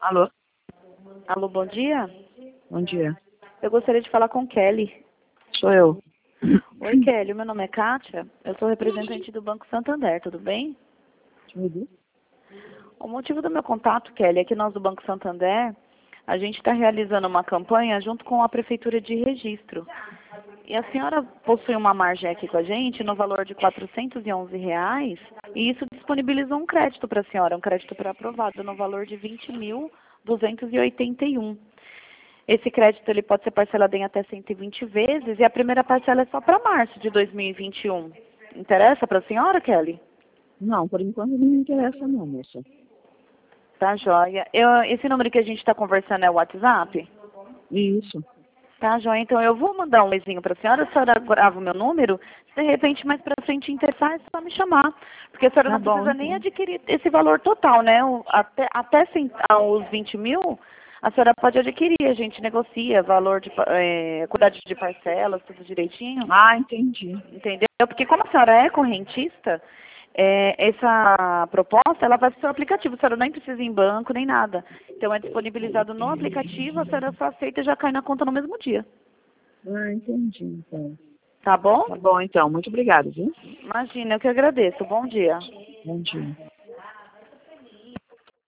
Alô, Alô, bom dia. bom dia. Eu gostaria de falar com Kelly. Sou eu. Oi, Kelly. Meu nome é Kátia. Eu sou representante do Banco Santander, tudo bem? Tudo? O motivo do meu contato, Kelly, é que nós do Banco Santander, a gente está realizando uma campanha junto com a Prefeitura de Registro. E a senhora possui uma margem aqui com a gente no valor de R$ 411, e isso disponibilizou um crédito para a senhora, um crédito pré-aprovado no valor de 20.281. Esse crédito ele pode ser parcelado em até 120 vezes e a primeira parcela é só para março de 2021. Interessa para a senhora, Kelly? Não, por enquanto não me interessa não, moça. Tá, joia. Esse número que a gente está conversando é o WhatsApp? Isso. Tá, joia. Então eu vou mandar um e-mailzinho para a senhora grava o meu número. Se de repente mais para frente interessar, é só me chamar. Porque a senhora Tá não bom, precisa nem então. adquirir esse valor total, né? Até os 20 mil, a senhora pode adquirir. A gente negocia valor de quantidade de parcelas, tudo direitinho. Ah, entendi. Entendeu? Porque como a senhora é correntista, essa proposta ela vai para o seu aplicativo. A senhora nem precisa ir em banco, nem nada. Então é disponibilizado no aplicativo, a senhora só aceita e já cai na conta no mesmo dia. Ah, entendi, então. Tá bom? Tá bom, então. Muito obrigada, viu? Imagina, eu que agradeço. Bom dia. Bom dia.